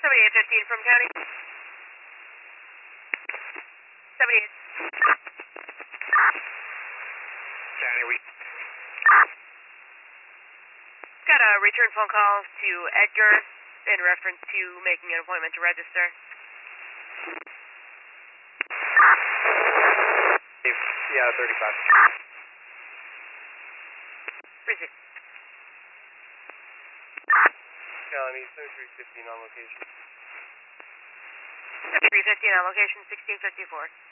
7815 from county. 78. County, we got a return phone call to Edgar in reference to making an appointment to register. Yeah, 35. Receive. County, 7315 on location. 7315 on location, 1654.